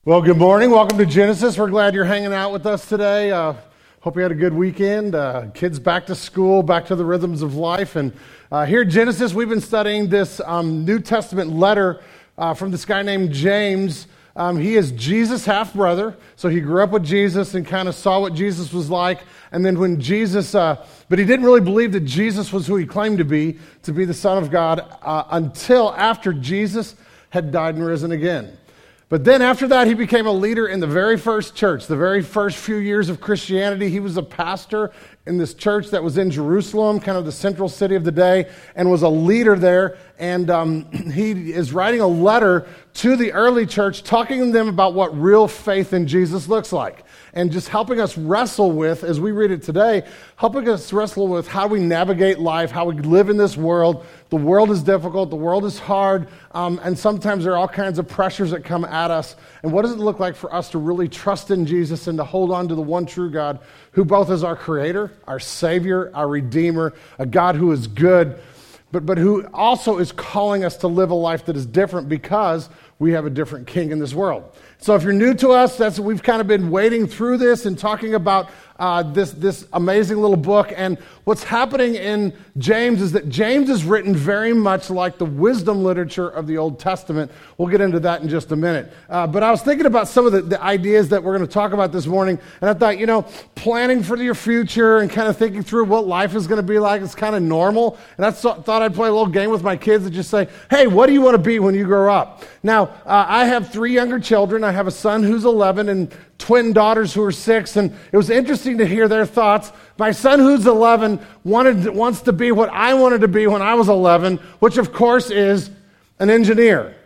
Well, good morning. Welcome to Genesis. We're glad you're hanging out with us today. Hope you had a good weekend. Kids back to school, back to the rhythms of life. And here at Genesis, we've been studying this New Testament letter from this guy named James. He is Jesus' half-brother. So he grew up with Jesus and kind of saw what Jesus was like. And then when Jesus, but he didn't really believe that Jesus was who he claimed to be the Son of God, until after Jesus had died and risen again. But then after that, he became a leader in the very first church, the very first few years of Christianity. He was a pastor in this church that was in Jerusalem, kind of the central city of the day, and was a leader there. And he is writing a letter to the early church, talking to them about what real faith in Jesus looks like. And just helping us wrestle with, as we read it today, helping us wrestle with how we navigate life, how we live in this world. The world is difficult, the world is hard, and sometimes there are all kinds of pressures that come at us. And what does it look like for us to really trust in Jesus and to hold on to the one true God, who both is our Creator, our Savior, our Redeemer, a God who is good, but who also is calling us to live a life that is different because we have a different king in this world. So if you're new to us, we've kind of been wading through this and talking about this amazing little book. And what's happening in James is that James is written very much like the wisdom literature of the Old Testament. We'll get into that in just a minute. But I was thinking about some of the ideas that we're going to talk about this morning. And I thought, planning for your future and kind of thinking through what life is going to be like is kind of normal. And I thought I'd play a little game with my kids and just say, hey, what do you want to be when you grow up? Now, I have 3 younger children. I have a son who's 11 and twin daughters who are 6, and it was interesting to hear their thoughts. My son who's 11 wants to be what I wanted to be when I was 11, which of course is an engineer.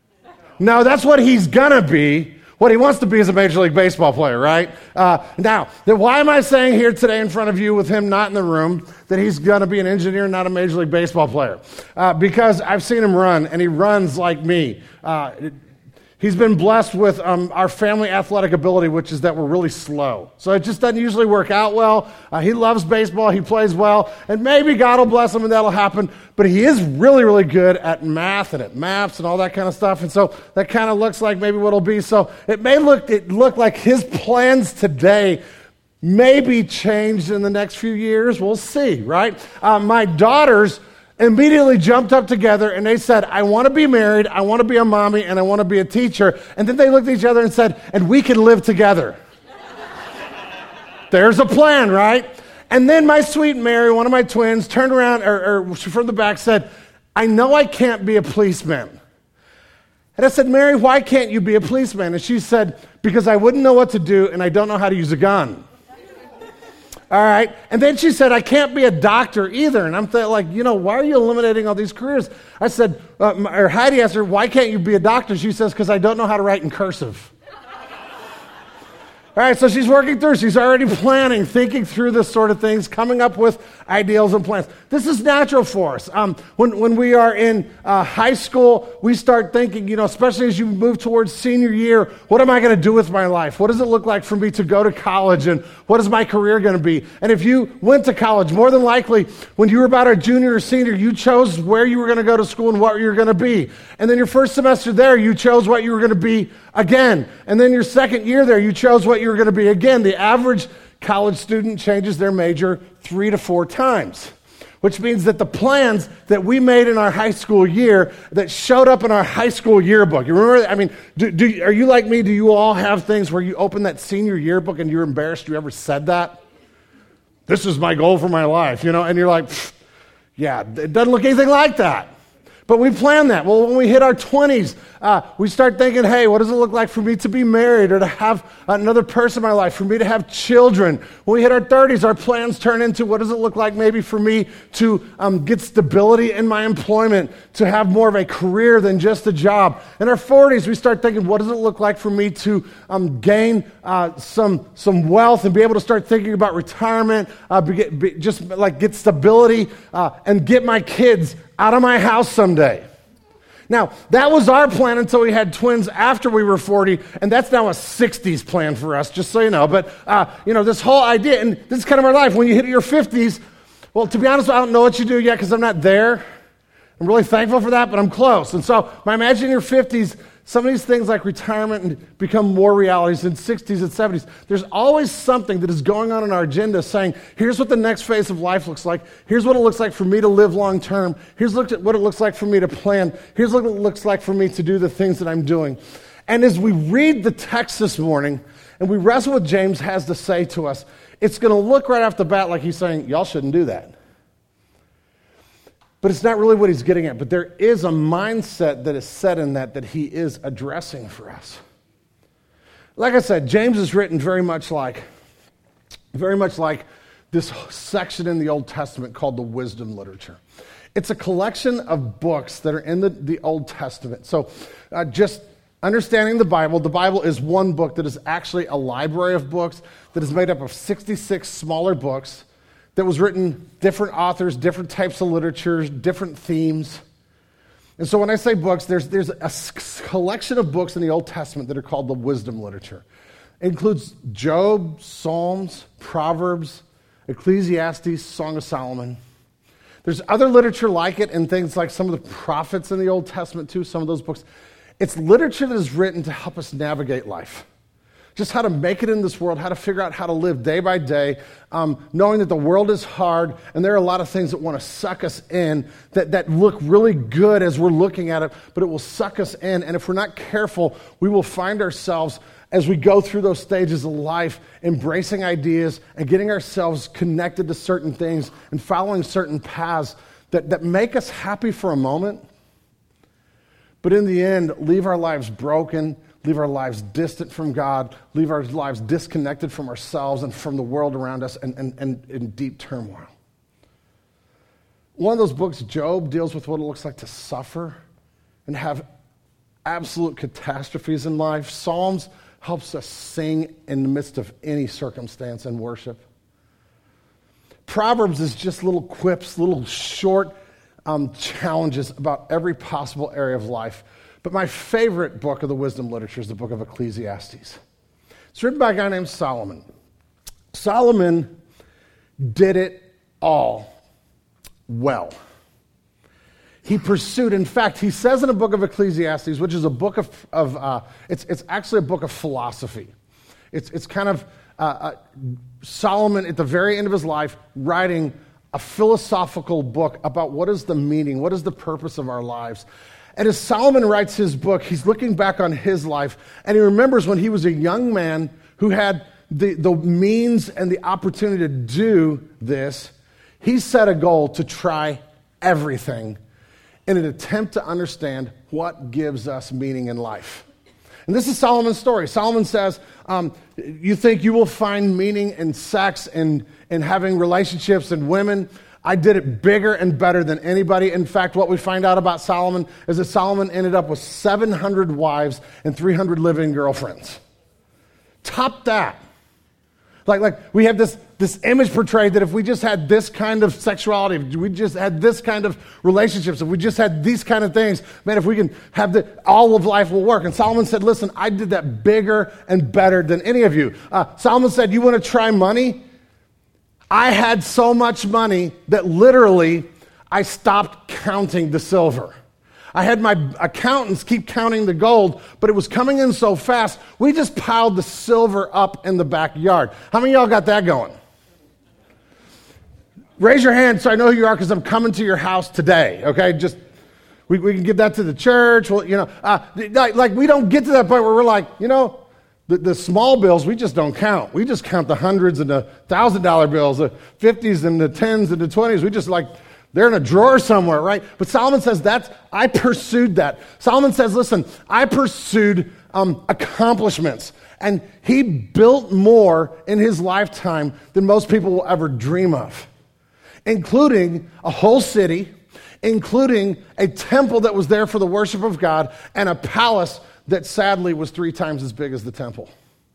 No, that's what he's gonna be. What he wants to be is a Major League Baseball player, right? Now, why am I saying here today in front of you with him not in the room that he's going to be an engineer, not a Major League Baseball player? Because I've seen him run, and he runs like me. He's been blessed with our family athletic ability, which is that we're really slow. So it just doesn't usually work out well. He loves baseball. He plays well. And maybe God will bless him and that'll happen. But he is really, really good at math and at maps and all that kind of stuff. And so that kind of looks like maybe what it'll be. So it look like his plans today may be changed in the next few years. We'll see, right? My daughters immediately jumped up together and they said, I want to be married, I want to be a mommy, and I want to be a teacher. And then they looked at each other and said, and we can live together. There's a plan, right? And then my sweet Mary, one of my twins, turned around or from the back said, I know I can't be a policeman. And I said, Mary, why can't you be a policeman? And she said, because I wouldn't know what to do and I don't know how to use a gun. All right. And then she said, I can't be a doctor either. And I'm like, why are you eliminating all these careers? I said, or Heidi asked her, why can't you be a doctor? She says, because I don't know how to write in cursive. All right, so she's working through. She's already planning, thinking through this sort of things, coming up with ideals and plans. This is natural for us. When we are in high school, we start thinking, especially as you move towards senior year, what am I going to do with my life? What does it look like for me to go to college, and what is my career going to be? And if you went to college, more than likely, when you were about a junior or senior, you chose where you were going to go to school and what you were going to be. And then your first semester there, you chose what you were going to be again. And then your second year there, you chose what you were going to be again. The average college student changes their major 3 to 4 times, which means that the plans that we made in our high school year that showed up in our high school yearbook, you remember, are you like me? Do you all have things where you open that senior yearbook and you're embarrassed you ever said that? This is my goal for my life, and you're like, yeah, it doesn't look anything like that. But we plan that. Well, when we hit our 20s, we start thinking, hey, what does it look like for me to be married or to have another person in my life, for me to have children? When we hit our 30s, our plans turn into what does it look like maybe for me to get stability in my employment, to have more of a career than just a job. In our 40s, we start thinking, what does it look like for me to gain some wealth and be able to start thinking about retirement, get stability and get my kids out of my house someday. Now, that was our plan until we had twins after we were 40, and that's now a 60s plan for us, just so you know. But, this whole idea, and this is kind of our life. When you hit your 50s, well, to be honest, I don't know what you do yet because I'm not there. I'm really thankful for that, but I'm close. And so I imagine your 50s, Some of these things like retirement become more realities in 60s and 70s. There's always something that is going on in our agenda saying, here's what the next phase of life looks like. Here's what it looks like for me to live long term. Here's what it looks like for me to plan. Here's what it looks like for me to do the things that I'm doing. And as we read the text this morning and we wrestle with what James has to say to us, it's going to look right off the bat like he's saying, y'all shouldn't do that. But it's not really what he's getting at. But there is a mindset that is set in that he is addressing for us. Like I said, James is written very much like this section in the Old Testament called the wisdom literature. It's a collection of books that are in the Old Testament. So just understanding the Bible is one book that is actually a library of books that is made up of 66 smaller books that was written, different authors, different types of literature, different themes. And so when I say books, there's a collection of books in the Old Testament that are called the wisdom literature. It includes Job, Psalms, Proverbs, Ecclesiastes, Song of Solomon. There's other literature like it and things like some of the prophets in the Old Testament too, some of those books. It's literature that is written to help us navigate life. Just how to make it in this world, how to figure out how to live day by day, knowing that the world is hard and there are a lot of things that want to suck us in that look really good as we're looking at it, but it will suck us in. And if we're not careful, we will find ourselves as we go through those stages of life, embracing ideas and getting ourselves connected to certain things and following certain paths that make us happy for a moment, but in the end, leave our lives broken, leave our lives distant from God, leave our lives disconnected from ourselves and from the world around us and in deep turmoil. One of those books, Job, deals with what it looks like to suffer and have absolute catastrophes in life. Psalms helps us sing in the midst of any circumstance and worship. Proverbs is just little quips, little short challenges about every possible area of life. But my favorite book of the wisdom literature is the book of Ecclesiastes. It's written by a guy named Solomon. Solomon did it all well. He pursued, in fact, he says in the book of Ecclesiastes, which is a book it's actually a book of philosophy. It's kind of Solomon at the very end of his life writing a philosophical book about what is the meaning, what is the purpose of our lives. And as Solomon writes his book, he's looking back on his life, and he remembers when he was a young man who had the means and the opportunity to do this. He set a goal to try everything in an attempt to understand what gives us meaning in life. And this is Solomon's story. Solomon says, you think you will find meaning in sex and having relationships and women. I did it bigger and better than anybody. In fact, what we find out about Solomon is that Solomon ended up with 700 wives and 300 living girlfriends. Top that. Like we have this image portrayed that if we just had this kind of sexuality, if we just had this kind of relationships, if we just had these kind of things, man, if we can have all of life will work. And Solomon said, listen, I did that bigger and better than any of you. Solomon said, you want to try money? I had so much money that literally I stopped counting the silver. I had my accountants keep counting the gold, but it was coming in so fast, we just piled the silver up in the backyard. How many of y'all got that going? Raise your hand so I know who you are because I'm coming to your house today, okay? Just, we can give that to the church. Well, like we don't get to that point where we're like, the small bills, we just don't count. We just count the hundreds and the $1,000 bills, the 50s and the 10s and the 20s. We just they're in a drawer somewhere, right? But Solomon says I pursued that. Solomon says, listen, I pursued accomplishments. And he built more in his lifetime than most people will ever dream of, including a whole city, including a temple that was there for the worship of God, and a palace that sadly was 3 times as big as the temple.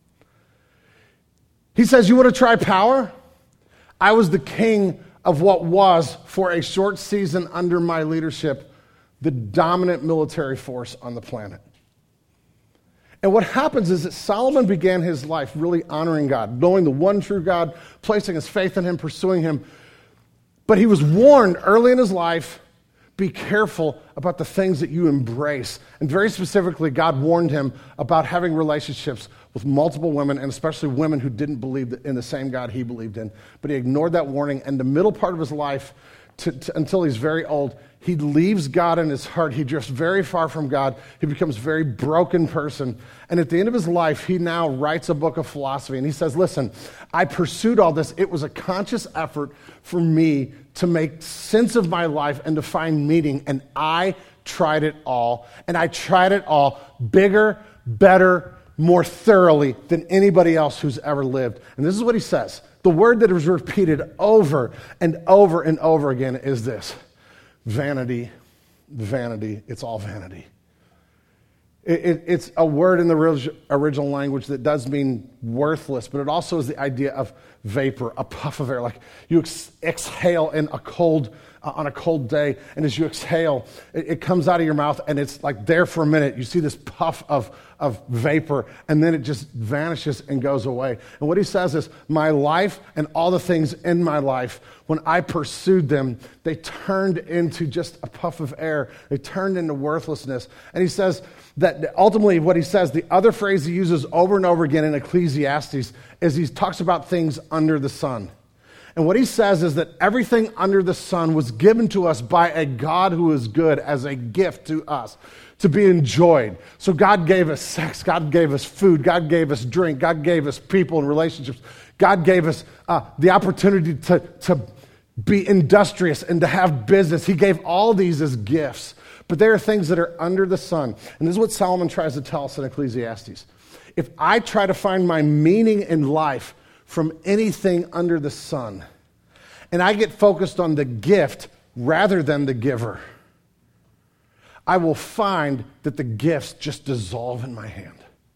He says, you want to try power? I was the king of what was, for a short season under my leadership, the dominant military force on the planet. And what happens is that Solomon began his life really honoring God, knowing the one true God, placing his faith in him, pursuing him. But he was warned early in his life Be careful about the things that you embrace. And very specifically, God warned him about having relationships with multiple women, and especially women who didn't believe in the same God he believed in. But he ignored that warning, and the middle part of his life, until he's very old, he leaves God in his heart. He drifts very far from God. He becomes a very broken person. And at the end of his life, he now writes a book of philosophy. And he says, listen, I pursued all this. It was a conscious effort for me to make sense of my life and to find meaning. And I tried it all. And I tried it all bigger, better, more thoroughly than anybody else who's ever lived. And this is what he says. The word that is repeated over and over and over again is this: vanity, vanity, it's all vanity. It's a word in the original language that does mean worthless, but it also is the idea of vapor, a puff of air. Like you exhale in on a cold day, and as you exhale, it comes out of your mouth, and it's like there for a minute. You see this puff of vapor, and then it just vanishes and goes away. And what he says is, my life and all the things in my life, when I pursued them, they turned into just a puff of air. They turned into worthlessness. And he says that ultimately what he says, the other phrase he uses over and over again in Ecclesiastes, is he talks about things under the sun. And what he says is that everything under the sun was given to us by a God who is good as a gift to us to be enjoyed. So God gave us sex, God gave us food, God gave us drink, God gave us people and relationships. God gave us the opportunity to be industrious and to have business. He gave all these as gifts. But there are things that are under the sun. And this is what Solomon tries to tell us in Ecclesiastes. If I try to find my meaning in life from anything under the sun, and I get focused on the gift rather than the giver, I will find that the gifts just dissolve in my hand.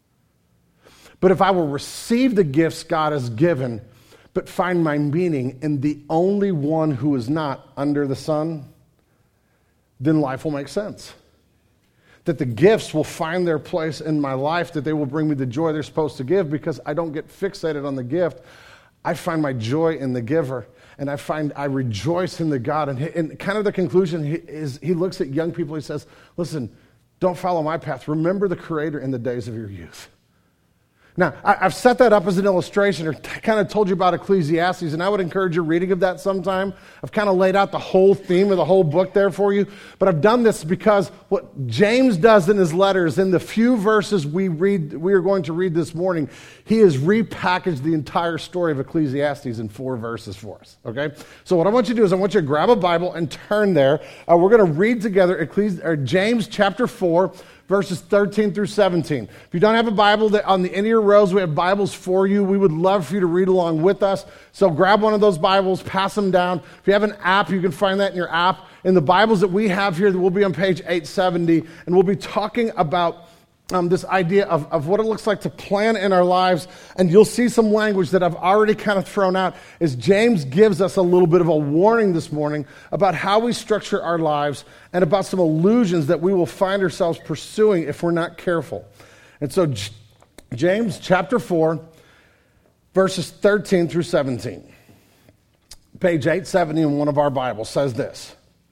But if I will receive the gifts God has given, but find my meaning in the only one who is not under the sun, then life will make sense. That the gifts will find their place in my life, that they will bring me the joy they're supposed to give, because I don't get fixated on the gift. I find my joy in the giver, and I rejoice in the God. And kind of the conclusion is he looks at young people, he says, listen, don't follow my path. Remember the Creator in the days of your youth. Now, I've set that up as an illustration, or kind of told you about Ecclesiastes, and I would encourage your reading of that sometime. I've kind of laid out the whole theme of the whole book there for you, but I've done this because what James does in his letters, in the few verses we are going to read this morning, he has repackaged the entire story of Ecclesiastes in 4 verses for us, okay? So what I want you to do is I want you to grab a Bible and turn there. We're going to read together James chapter 4, verses 13 through 17. If you don't have a Bible, on the end of your rows, we have Bibles for you. We would love for you to read along with us. So grab one of those Bibles, pass them down. If you have an app, you can find that in your app. In the Bibles that we have here, we'll be on page 870, and we'll be talking about this idea of what it looks like to plan in our lives. And you'll see some language that I've already kind of thrown out as James gives us a little bit of a warning this morning about how we structure our lives and about some illusions that we will find ourselves pursuing if we're not careful. And so James chapter 4, verses 13 through 17. Page 870 in one of our Bibles says this: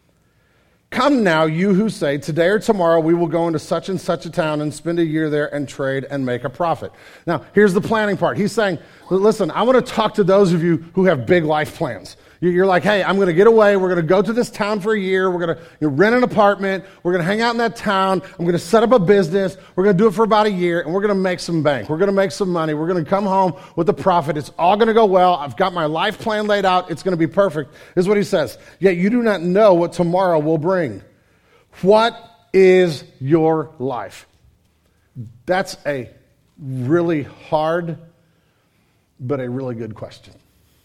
Come now, you who say, today or tomorrow we will go into such and such a town and spend a year there and trade and make a profit. Now, here's the planning part. He's saying, listen, I want to talk to those of you who have big life plans. You're like, hey, I'm going to get away. We're going to go to this town for a year. We're going to rent an apartment. We're going to hang out in that town. I'm going to set up a business. We're going to do it for about a year, and we're going to make some bank. We're going to make some money. We're going to come home with a profit. It's all going to go well. I've got my life plan laid out. It's going to be perfect. This is what he says. Yet you do not know what tomorrow will bring. What is your life? That's a really hard, but a really good question.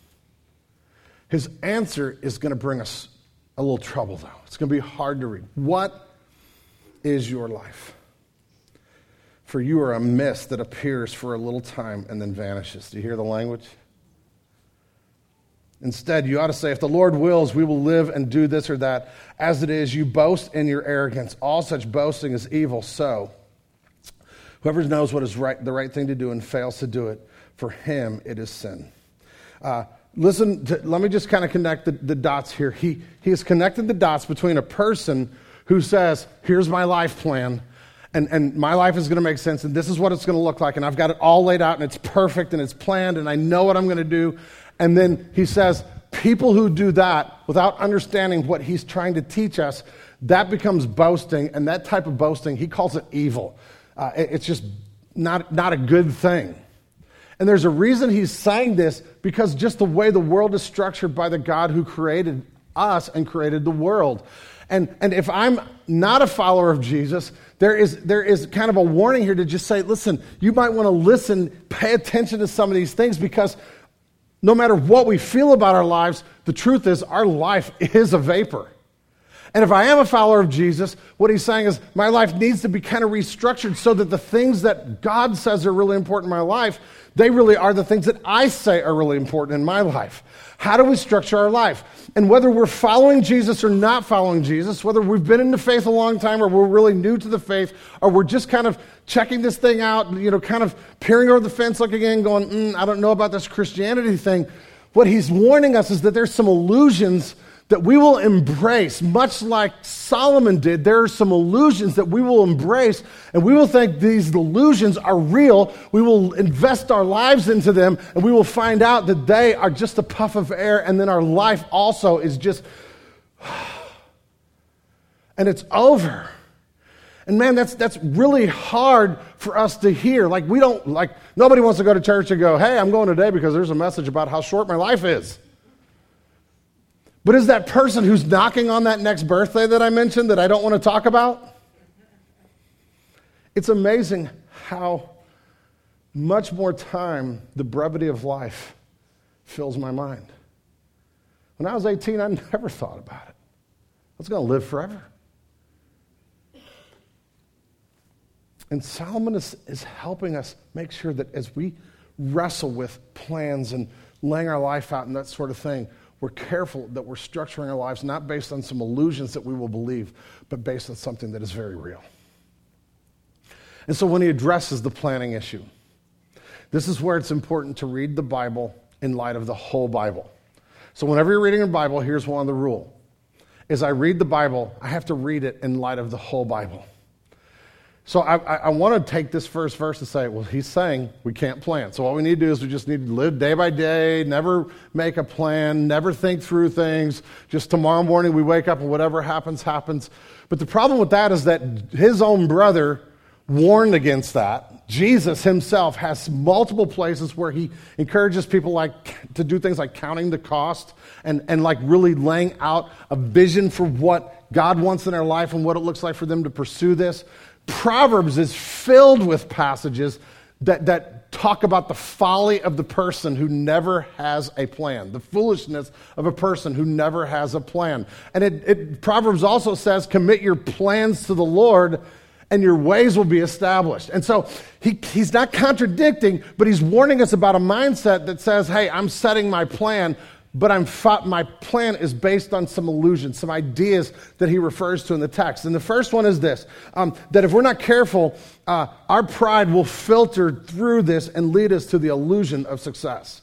His answer is going to bring us a little trouble, though. It's going to be hard to read. What is your life? For you are a mist that appears for a little time and then vanishes. Do you hear the language? Instead, you ought to say, if the Lord wills, we will live and do this or that. As it is, you boast in your arrogance. All such boasting is evil. So, whoever knows what is right, the right thing to do and fails to do it, for him it is sin. let me just kind of connect the dots here. He has connected the dots between a person who says, here's my life plan, and my life is going to make sense, and this is what it's going to look like, and I've got it all laid out, and it's perfect, and it's planned, and I know what I'm going to do. And then he says, people who do that without understanding what he's trying to teach us, that becomes boasting, and that type of boasting, he calls it evil. It's just not a good thing. And there's a reason he's saying this, because just the way the world is structured by the God who created us and created the world. And if I'm not a follower of Jesus, there is kind of a warning here to just say, listen, you might want to listen, pay attention to some of these things, because no matter what we feel about our lives, the truth is our life is a vapor. And if I am a follower of Jesus, what he's saying is my life needs to be kind of restructured so that the things that God says are really important in my life, they really are the things that I say are really important in my life. How do we structure our life? And whether we're following Jesus or not following Jesus, whether we've been in the faith a long time or we're really new to the faith, or we're just kind of checking this thing out, kind of peering over the fence looking in, going, I don't know about this Christianity thing. What he's warning us is that there's some illusions that we will embrace, much like Solomon did. There are some illusions that we will embrace, and we will think these illusions are real. We will invest our lives into them, and we will find out that they are just a puff of air, and then our life also is just, and it's over. And man, that's really hard for us to hear. Nobody wants to go to church and go, hey, I'm going today because there's a message about how short my life is. But is that person who's knocking on that next birthday that I mentioned that I don't want to talk about? It's amazing how much more time the brevity of life fills my mind. When I was 18, I never thought about it. I was going to live forever. And Solomon is helping us make sure that as we wrestle with plans and laying our life out and that sort of thing, we're careful that we're structuring our lives not based on some illusions that we will believe, but based on something that is very real. And so when he addresses the planning issue, this is where it's important to read the Bible in light of the whole Bible. So whenever you're reading a Bible, here's one of the rules. As I read the Bible, I have to read it in light of the whole Bible. So I want to take this first verse and say, well, he's saying we can't plan. So what we need to do is we just need to live day by day, never make a plan, never think through things. Just tomorrow morning we wake up and whatever happens, happens. But the problem with that is that his own brother warned against that. Jesus himself has multiple places where he encourages people to do things like counting the cost and really laying out a vision for what God wants in their life and what it looks like for them to pursue this. Proverbs is filled with passages that talk about the folly of the person who never has a plan, the foolishness of a person who never has a plan. And Proverbs also says, commit your plans to the Lord and your ways will be established. And so he's not contradicting, but he's warning us about a mindset that says, hey, I'm setting my plan, but my plan is based on some illusions, some ideas that he refers to in the text. And the first one is this, that if we're not careful, our pride will filter through this and lead us to the illusion of success.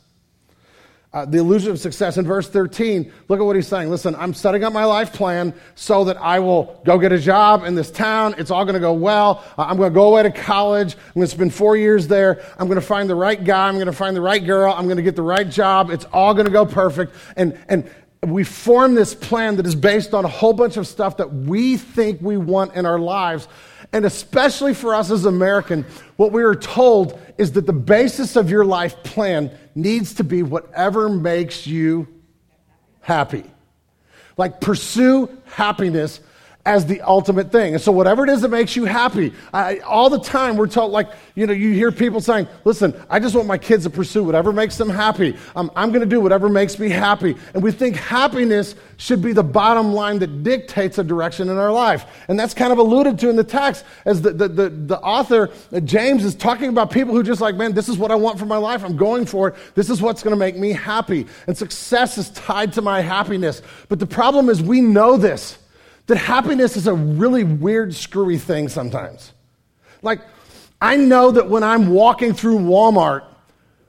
The illusion of success. In verse 13, look at what he's saying. Listen, I'm setting up my life plan so that I will go get a job in this town. It's all going to go well. I'm going to go away to college. I'm going to spend 4 years there. I'm going to find the right guy. I'm going to find the right girl. I'm going to get the right job. It's all going to go perfect. And we form this plan that is based on a whole bunch of stuff that we think we want in our lives. And especially for us as American, what we are told is that the basis of your life plan needs to be whatever makes you happy. Like pursue happiness as the ultimate thing. And so whatever it is that makes you happy, all the time we're told, you hear people saying, listen, I just want my kids to pursue whatever makes them happy. I'm going to do whatever makes me happy. And we think happiness should be the bottom line that dictates a direction in our life. And that's kind of alluded to in the text as the author, James, is talking about people who just man, this is what I want for my life. I'm going for it. This is what's going to make me happy. And success is tied to my happiness. But the problem is we know this. That happiness is a really weird, screwy thing sometimes. I know that when I'm walking through Walmart,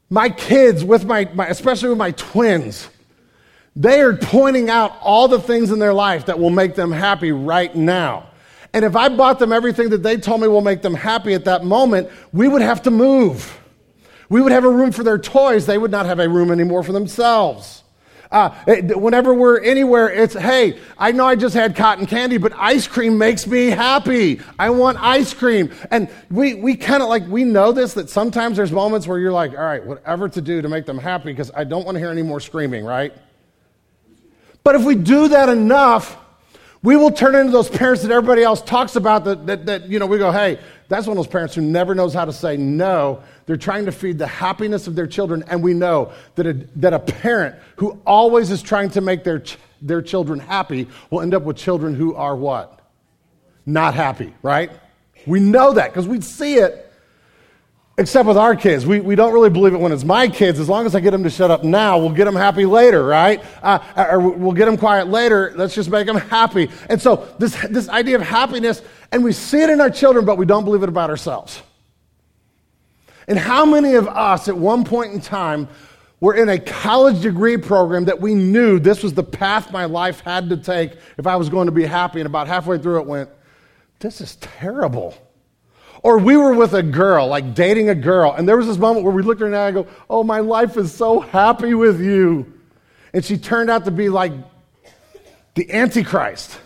My kids, with my especially with my twins, they are pointing out all the things in their life that will make them happy right now. And if I bought them everything that they told me will make them happy at that moment, we would have to move. We would have a room for their toys. They would not have a room anymore for themselves. Whenever we're anywhere, it's, hey, I know I just had cotton candy, but ice cream makes me happy. I want ice cream. And we kind of like, we know this, that sometimes there's moments where you're like, all right, whatever to do to make them happy because I don't want to hear any more screaming, right? But if we do that enough, we will turn into those parents that everybody else talks about that we go, hey, that's one of those parents who never knows how to say no. They're trying to feed the happiness of their children, and we know that a parent who always is trying to make their children happy will end up with children who are what? Not happy, right? We know that because we see it. Except with our kids. We don't really believe it when it's my kids. As long as I get them to shut up now, we'll get them happy later, right? Or we'll get them quiet later. Let's just make them happy. And so this idea of happiness, and we see it in our children, but we don't believe it about ourselves. And how many of us at one point in time were in a college degree program that we knew this was the path my life had to take if I was going to be happy, and about halfway through it went, this is terrible. Or we were with a girl, like dating a girl, and there was this moment where we looked at her and I go, oh, my life is so happy with you. And she turned out to be like the Antichrist.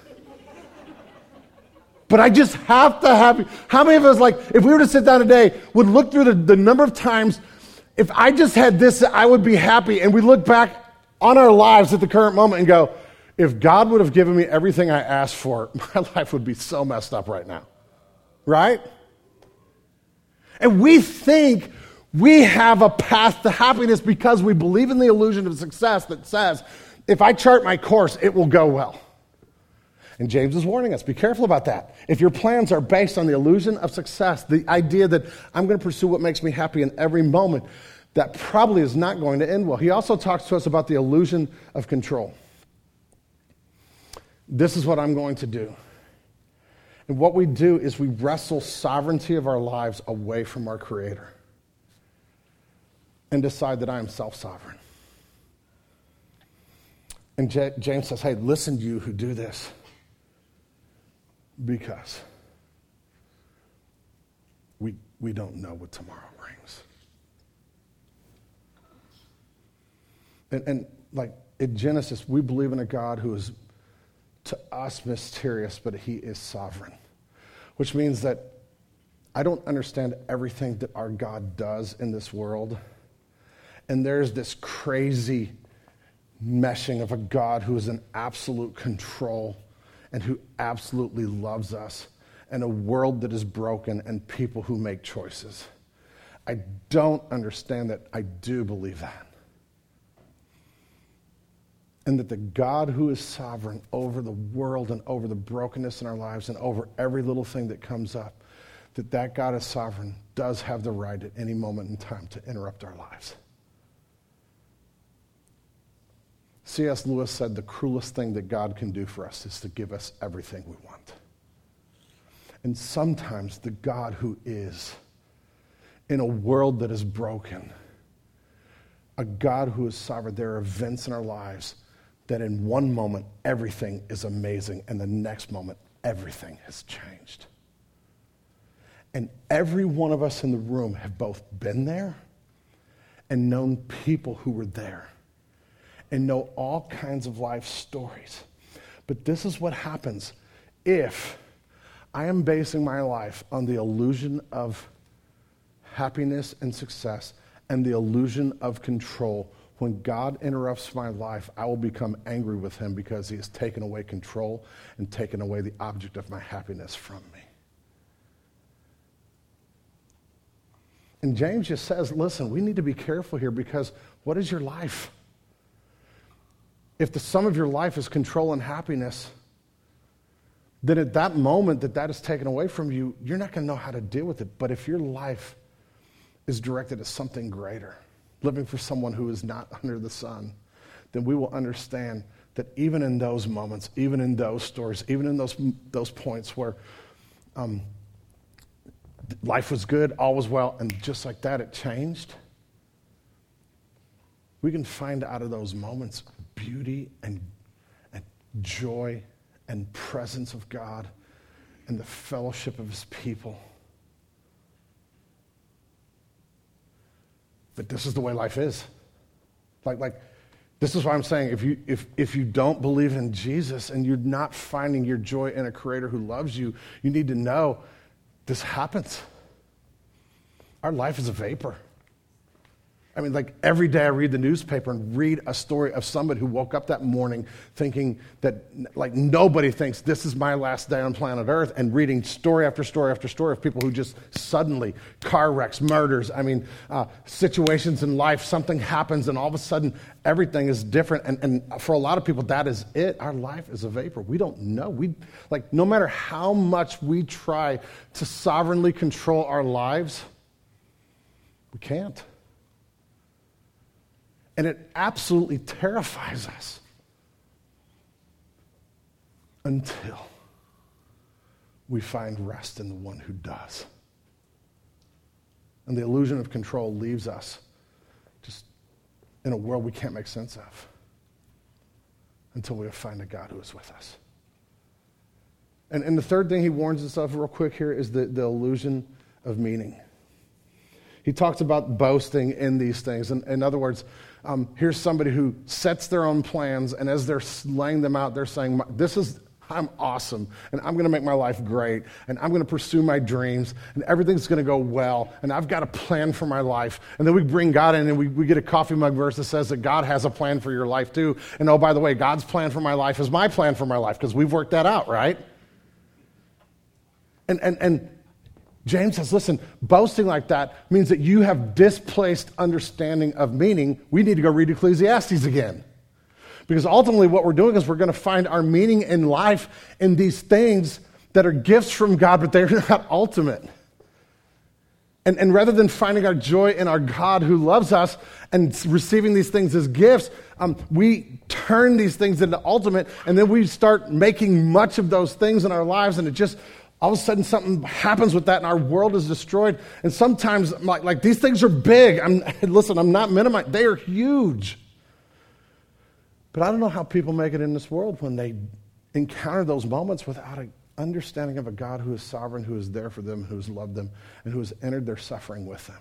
But I just have to have you. How many of us, like, if we were to sit down today, would look through the number of times, if I just had this, I would be happy, and we look back on our lives at the current moment and go, if God would have given me everything I asked for, my life would be so messed up right now. Right? And we think we have a path to happiness because we believe in the illusion of success that says, if I chart my course, it will go well. And James is warning us, be careful about that. If your plans are based on the illusion of success, the idea that I'm going to pursue what makes me happy in every moment, that probably is not going to end well. He also talks to us about the illusion of control. This is what I'm going to do. And what we do is we wrestle sovereignty of our lives away from our Creator and decide that I am self-sovereign. And James says, hey, listen, you who do this, because we don't know what tomorrow brings. And like in Genesis, we believe in a God who is to us mysterious, but he is sovereign, which means that I don't understand everything that our God does in this world. And there's this crazy meshing of a God who is in absolute control and who absolutely loves us, and a world that is broken and people who make choices. I don't understand that. I do believe that. And that the God who is sovereign over the world and over the brokenness in our lives and over every little thing that comes up, that God is sovereign, does have the right at any moment in time to interrupt our lives. C.S. Lewis said the cruelest thing that God can do for us is to give us everything we want. And sometimes the God who is in a world that is broken, a God who is sovereign, there are events in our lives that in one moment everything is amazing and the next moment everything has changed. And every one of us in the room have both been there and known people who were there and know all kinds of life stories. But this is what happens if I am basing my life on the illusion of happiness and success and the illusion of control. When God interrupts my life, I will become angry with him because he has taken away control and taken away the object of my happiness from me. And James just says, listen, we need to be careful here because what is your life? If the sum of your life is control and happiness, then at that moment that is taken away from you, you're not going to know how to deal with it. But if your life is directed at something greater, living for someone who is not under the sun, then we will understand that even in those moments, even in those stories, even in those points where life was good, all was well, and just like that it changed, we can find out of those moments beauty and joy and presence of God and the fellowship of his people. But this is the way life is. Like this is why I'm saying if you don't believe in Jesus and you're not finding your joy in a creator who loves you, you need to know this happens. Our life is a vapor. I mean, like every day I read the newspaper and read a story of somebody who woke up that morning thinking that, like, nobody thinks this is my last day on planet Earth, and reading story after story after story of people who just suddenly, car wrecks, murders, situations in life, something happens and all of a sudden everything is different. And for a lot of people, that is it. Our life is a vapor. We don't know. No matter how much we try to sovereignly control our lives, we can't. And it absolutely terrifies us until we find rest in the one who does. And the illusion of control leaves us just in a world we can't make sense of until we find a God who is with us. And the third thing he warns us of real quick here is the illusion of meaning. He talks about boasting in these things. In other words, here's somebody who sets their own plans, and as they're laying them out, they're saying, I'm awesome, and I'm going to make my life great, and I'm going to pursue my dreams, and everything's going to go well, and I've got a plan for my life. And then we bring God in, and we get a coffee mug verse that says that God has a plan for your life too. And oh, by the way, God's plan for my life is my plan for my life, because we've worked that out, right? And James says, listen, boasting like that means that you have displaced understanding of meaning. We need to go read Ecclesiastes again. Because ultimately what we're doing is we're going to find our meaning in life in these things that are gifts from God, but they're not ultimate. And rather than finding our joy in our God who loves us and receiving these things as gifts, we turn these things into ultimate, and then we start making much of those things in our lives, and it just... all of a sudden something happens with that and our world is destroyed. And sometimes, like these things are big. I'm not minimizing. They are huge. But I don't know how people make it in this world when they encounter those moments without an understanding of a God who is sovereign, who is there for them, who has loved them, and who has entered their suffering with them,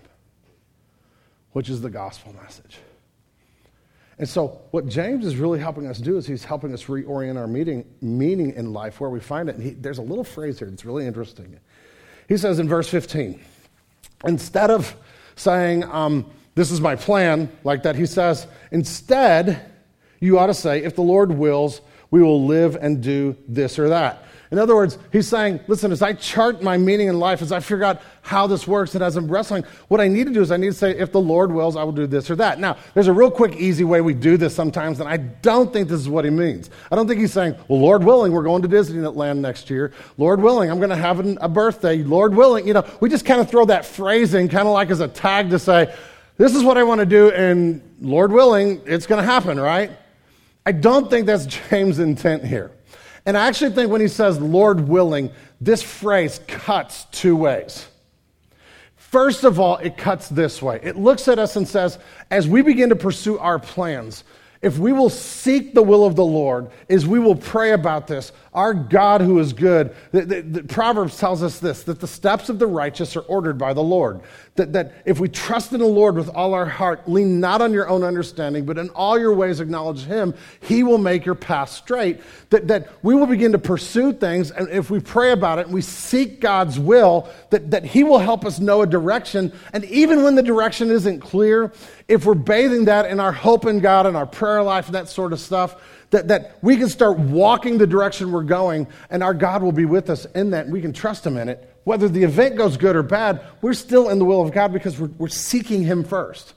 which is the gospel message. And so what James is really helping us do is he's helping us reorient our meaning in life, where we find it. And there's a little phrase here that's really interesting. He says in verse 15, instead of saying, this is my plan, like that, he says, instead, you ought to say, if the Lord wills, we will live and do this or that. In other words, he's saying, listen, as I chart my meaning in life, as I figure out how this works, and as I'm wrestling, what I need to do is I need to say, if the Lord wills, I will do this or that. Now, there's a real quick, easy way we do this sometimes, and I don't think this is what he means. I don't think he's saying, well, Lord willing, we're going to Disneyland next year. Lord willing, I'm going to have a birthday. Lord willing, we just kind of throw that phrase in kind of like as a tag to say, this is what I want to do, and Lord willing, it's going to happen, right? I don't think that's James' intent here. And I actually think when he says, Lord willing, this phrase cuts two ways. First of all, it cuts this way. It looks at us and says, as we begin to pursue our plans, if we will seek the will of the Lord, as we will pray about this, our God who is good, the Proverbs tells us this, that the steps of the righteous are ordered by the Lord. That if we trust in the Lord with all our heart, lean not on your own understanding, but in all your ways acknowledge him, he will make your path straight. That we will begin to pursue things, and if we pray about it and we seek God's will, that he will help us know a direction. And even when the direction isn't clear, if we're bathing that in our hope in God and our prayer life and that sort of stuff, that we can start walking the direction we're going, and our God will be with us in that, and we can trust him in it. Whether the event goes good or bad, we're still in the will of God because we're seeking him first.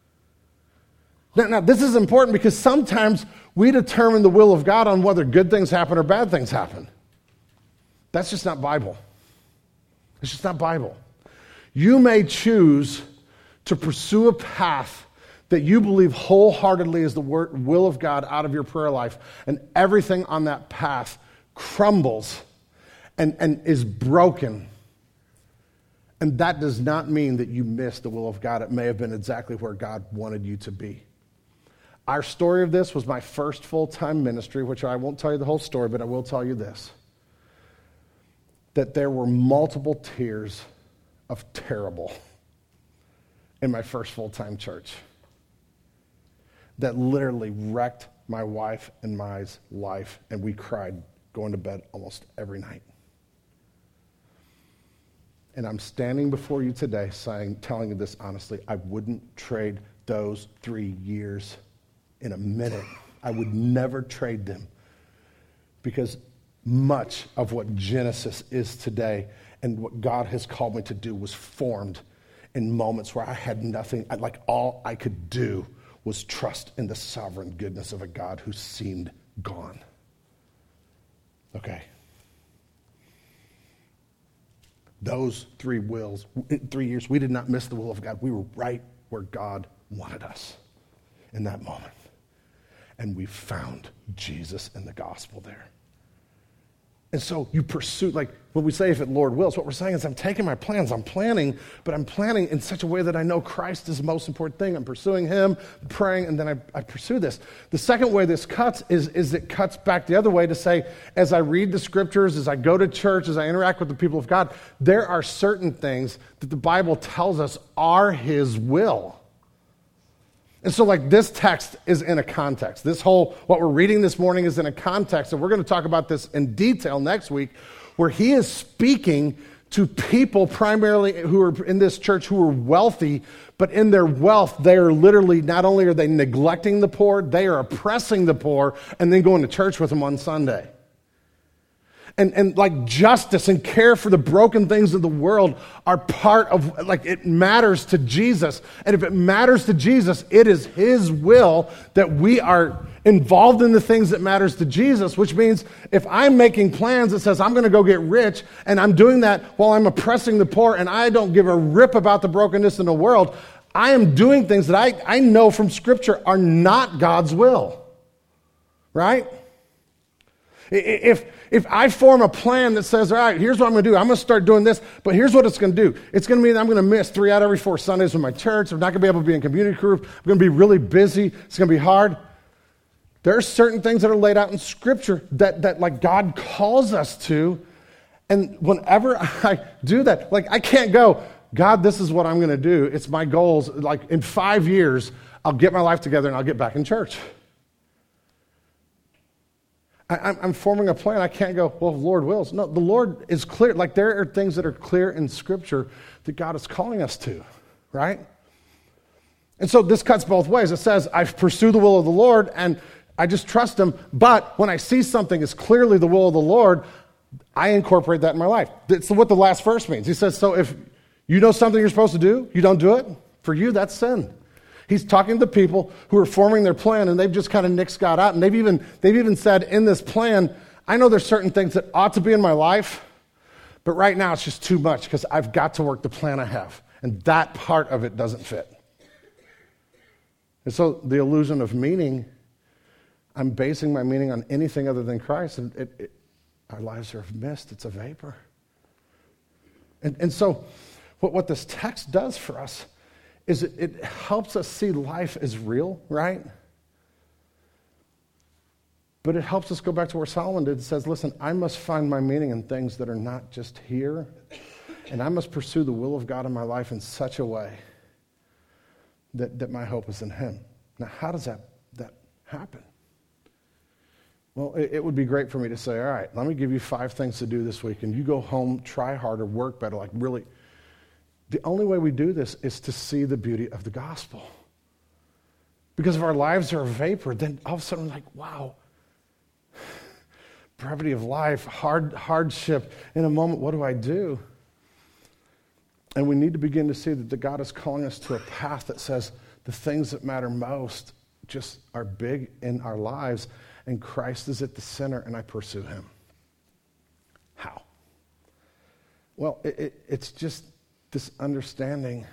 Now, this is important because sometimes we determine the will of God on whether good things happen or bad things happen. That's just not Bible. It's just not Bible. You may choose to pursue a path that you believe wholeheartedly is the will of God out of your prayer life, and everything on that path crumbles and is broken. And that does not mean that you missed the will of God. It may have been exactly where God wanted you to be. Our story of this was my first full-time ministry, which I won't tell you the whole story, but I will tell you this, that there were multiple tiers of terrible in my first full-time church that literally wrecked my wife and my life, and we cried going to bed almost every night. And I'm standing before you today telling you this honestly, I wouldn't trade those 3 years in a minute. I would never trade them, because much of what Genesis is today and what God has called me to do was formed in moments where I had nothing. All I could do was trust in the sovereign goodness of a God who seemed gone. Okay. Those 3 years, we did not miss the will of God. We were right where God wanted us in that moment. And we found Jesus and the gospel there. And so you pursue, what we say, if it Lord wills, what we're saying is I'm taking my plans, I'm planning, but I'm planning in such a way that I know Christ is the most important thing. I'm pursuing him, praying, and then I pursue this. The second way this cuts is it cuts back the other way to say, as I read the scriptures, as I go to church, as I interact with the people of God, there are certain things that the Bible tells us are his will. And so this text is in a context. What we're reading this morning is in a context, and we're going to talk about this in detail next week, where he is speaking to people primarily who are in this church who are wealthy, but in their wealth, they are literally, not only are they neglecting the poor, they are oppressing the poor, and then going to church with them on Sunday. And justice and care for the broken things of the world are part of, it matters to Jesus. And if it matters to Jesus, it is his will that we are involved in the things that matters to Jesus, which means if I'm making plans that says I'm going to go get rich, and I'm doing that while I'm oppressing the poor, and I don't give a rip about the brokenness in the world, I am doing things that I know from Scripture are not God's will. Right? If I form a plan that says, all right, here's what I'm going to do. I'm going to start doing this, but here's what it's going to do. It's going to mean I'm going to miss 3 out of every 4 Sundays with my church. I'm not going to be able to be in community group. I'm going to be really busy. It's going to be hard. There are certain things that are laid out in Scripture that God calls us to. And whenever I do that, I can't go, God, this is what I'm going to do. It's my goals. In 5 years, I'll get my life together and I'll get back in church. I'm forming a plan. I can't go, well, if the Lord wills. No, the Lord is clear. There are things that are clear in Scripture that God is calling us to, right? And so this cuts both ways. It says, I pursue the will of the Lord, and I just trust him. But when I see something is clearly the will of the Lord, I incorporate that in my life. That's what the last verse means. He says, so if you know something you're supposed to do, you don't do it, for you, that's sin. He's talking to people who are forming their plan, and they've just kind of nixed God out. And they've even said in this plan, I know there's certain things that ought to be in my life, but right now it's just too much because I've got to work the plan I have. And that part of it doesn't fit. And so the illusion of meaning, I'm basing my meaning on anything other than Christ, and our lives are mist. It's a vapor. And so what this text does for us is it helps us see life as real, right? But it helps us go back to where Solomon did. It says, listen, I must find my meaning in things that are not just here, and I must pursue the will of God in my life in such a way that my hope is in him. Now, how does that happen? Well, it would be great for me to say, all right, let me give you 5 things to do this week, and you go home, try harder, work better, really. The only way we do this is to see the beauty of the gospel. Because if our lives are a vapor, then all of a sudden we're like, wow, brevity of life, hardship. In a moment, what do I do? And we need to begin to see that God is calling us to a path that says the things that matter most just are big in our lives, and Christ is at the center, and I pursue him. How? Well, it's just this understanding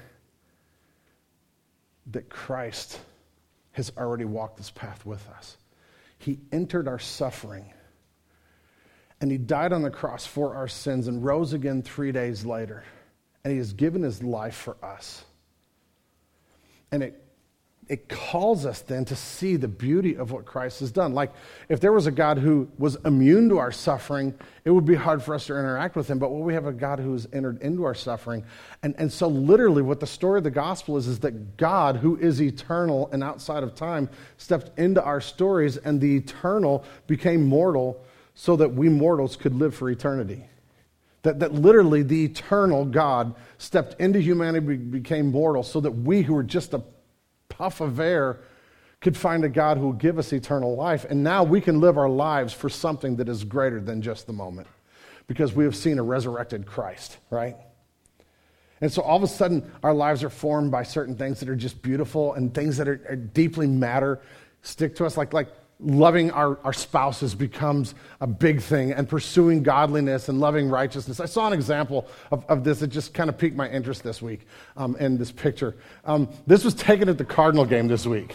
that Christ has already walked this path with us. He entered our suffering, and he died on the cross for our sins and rose again 3 days later, and he has given his life for us. And it calls us then to see the beauty of what Christ has done. Like, if there was a God who was immune to our suffering, it would be hard for us to interact with him. But we have a God who has entered into our suffering. And so literally what the story of the gospel is that God, who is eternal and outside of time, stepped into our stories, and the eternal became mortal so that we mortals could live for eternity. That literally the eternal God stepped into humanity, became mortal, so that we who were just a puff of air could find a God who will give us eternal life. And now we can live our lives for something that is greater than just the moment, because we have seen a resurrected Christ, right? And so all of a sudden our lives are formed by certain things that are just beautiful, and things that are deeply matter stick to us, like loving our spouses becomes a big thing, and pursuing godliness and loving righteousness. I saw an example of this that just kind of piqued my interest this week in this picture. This was taken at the Cardinal game this week.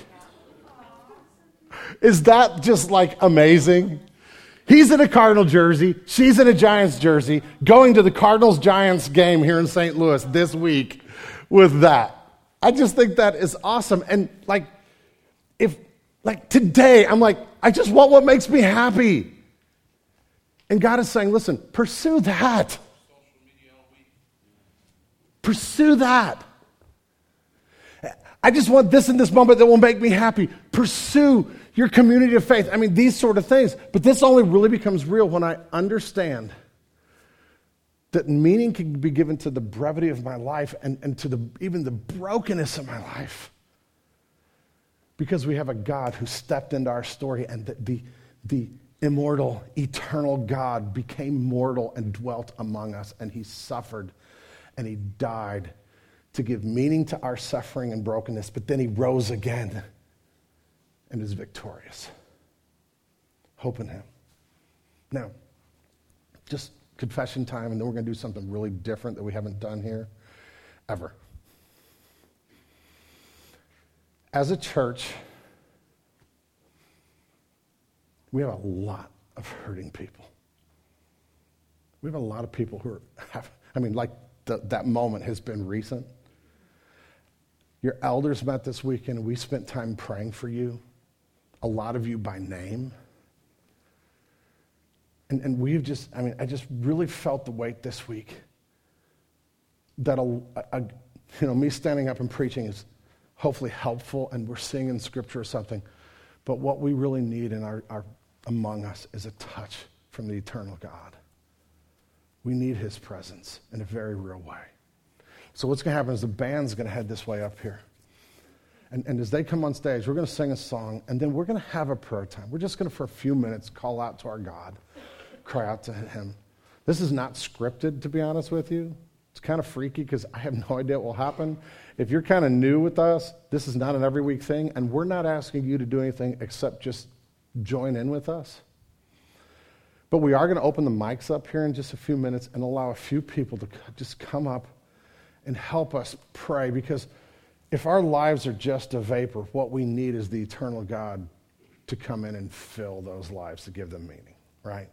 Is that just like amazing? He's in a Cardinal jersey, she's in a Giants jersey, going to the Cardinals-Giants game here in St. Louis this week with that. I just think that is awesome. And like today, I'm like, I just want what makes me happy. And God is saying, listen, pursue that. Pursue that. I just want this in this moment that will make me happy. Pursue your community of faith. I mean, these sort of things. But this only really becomes real when I understand that meaning can be given to the brevity of my life and to even the brokenness of my life. Because we have a God who stepped into our story, and the immortal, eternal God became mortal and dwelt among us, and he suffered and he died to give meaning to our suffering and brokenness, but then he rose again and is victorious. Hope in him. Now, just confession time, and then we're going to do something really different that we haven't done here ever. As a church, we have a lot of hurting people. We have a lot of people who that moment has been recent. Your elders met this weekend, and we spent time praying for you, a lot of you by name. And we've just, I just really felt the weight this week that me standing up and preaching is hopefully helpful, and we're seeing in Scripture or something. But what we really need in our among us is a touch from the eternal God. We need his presence in a very real way. So what's going to happen is the band's going to head this way up here. And as they come on stage, we're going to sing a song, and then we're going to have a prayer time. We're just going to, for a few minutes, call out to our God, cry out to him. This is not scripted, to be honest with you. It's kind of freaky because I have no idea what will happen. If you're kind of new with us, this is not an every week thing, and we're not asking you to do anything except just join in with us. But we are going to open the mics up here in just a few minutes and allow a few people to just come up and help us pray, because if our lives are just a vapor, what we need is the eternal God to come in and fill those lives, to give them meaning, right?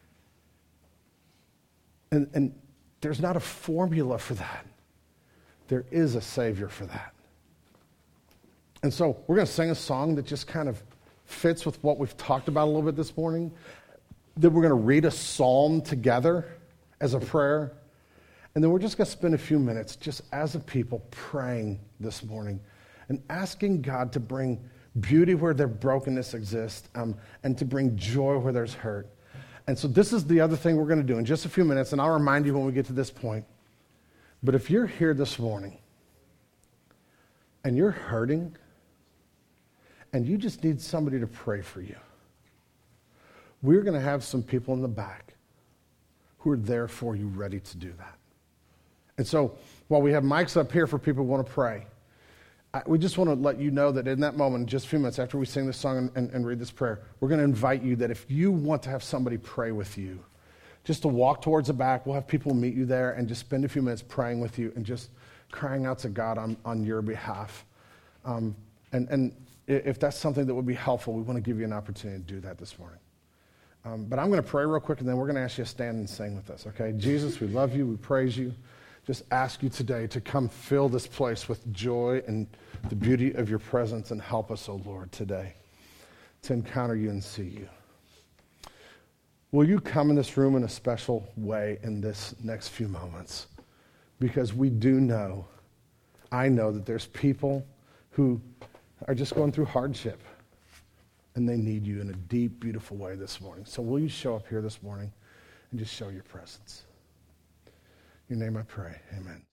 And there's not a formula for that. There is a Savior for that. And so we're going to sing a song that just kind of fits with what we've talked about a little bit this morning. Then we're going to read a psalm together as a prayer. And then we're just going to spend a few minutes just as a people praying this morning and asking God to bring beauty where their brokenness exists, and to bring joy where there's hurt. And so this is the other thing we're going to do in just a few minutes, and I'll remind you when we get to this point. But if you're here this morning and you're hurting and you just need somebody to pray for you, we're going to have some people in the back who are there for you, ready to do that. And so while we have mics up here for people who want to pray, we just want to let you know that in that moment, in just a few minutes after we sing this song and read this prayer, we're going to invite you that if you want to have somebody pray with you, just to walk towards the back. We'll have people meet you there and just spend a few minutes praying with you and just crying out to God on your behalf. And if that's something that would be helpful, we want to give you an opportunity to do that this morning. But I'm going to pray real quick, and then we're going to ask you to stand and sing with us, okay? Jesus, we love you. We praise you. just ask you today to come fill this place with joy and the beauty of your presence and help us, oh Lord, today to encounter you and see you. Will you come in this room in a special way in this next few moments? Because we do know, I know that there's people who are just going through hardship and they need you in a deep, beautiful way this morning. So will you show up here this morning and just show your presence? In your name I pray, amen.